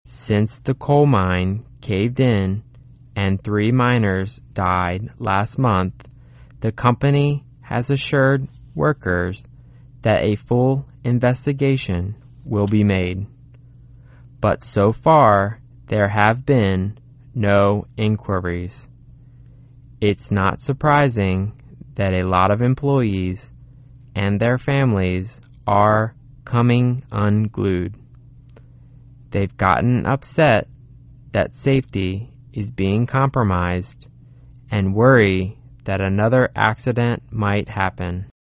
Since the coal mine caved in and 3 miners died last month, the company has assured workers that a full investigation will be made. But so far, there have been no inquiries. It's not surprising that a lot of employees and their families are coming unglued. They've gotten upset that safety is being compromised and worry that another accident might happen.